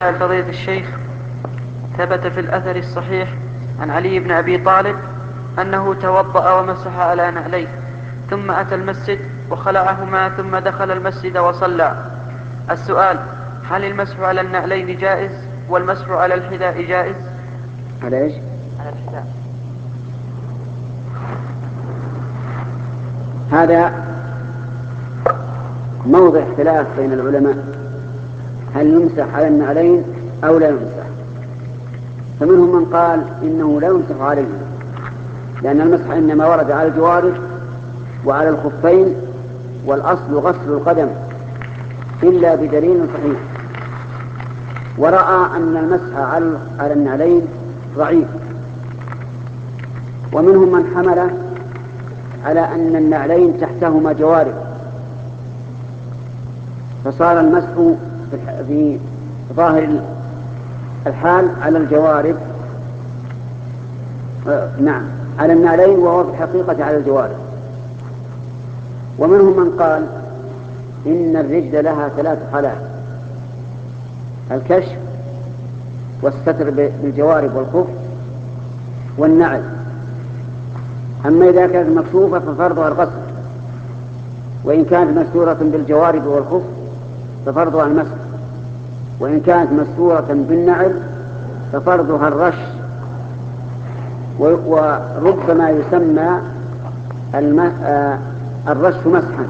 فضيلة الشيخ، ثبت في الأثر الصحيح عن علي بن أبي طالب أنه توضأ ومسح على نعليه ثم أتى المسجد وخلعهما ثم دخل المسجد وصلى. السؤال: هل المسح على النعلين جائز والمسح على الحذاء جائز؟ على ايش؟ على الحذاء. هذا موضع اختلاف بين العلماء، هل يمسح على النعلين أو لا يمسح؟ فمنهم من قال إنه لا يمسح عليه، لأن المسح إنما ورد على الجوارح وعلى الخفين، والأصل غسل القدم إلا بدليل صحيح. ورأى أن المسح على النعلين ضعيف. ومنهم من حمله على أن النعلين تحتهما جوارح، فصار المسح في ظاهر الحال على الجوارب، نعم على النعلين، وهو في الحقيقة على الجوارب. ومنهم من قال إن الرجل لها 3 حالات: الكشف والستر بالجوارب والخف والنعل. أما إذا كانت مكشوفة ففرضها الغسل، وإن كانت مستورة بالجوارب والخف ففرضها المسح، وإن كانت مستورة بالنعل ففرضها الرش. وربما يسمى الرش مسحا،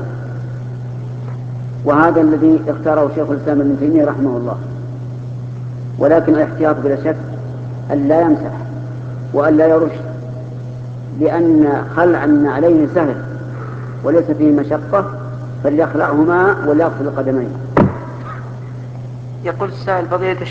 وهذا الذي اختاره شيخ الإسلام ابن تيمية رحمه الله. ولكن الاحتياط بلا شك أن لا يمسح وأن لا يرش، لأن خلع النعلين سهل وليس فيه مشقة، فليخلعهما وليغسل القدمين. يقول السائل: فضيلة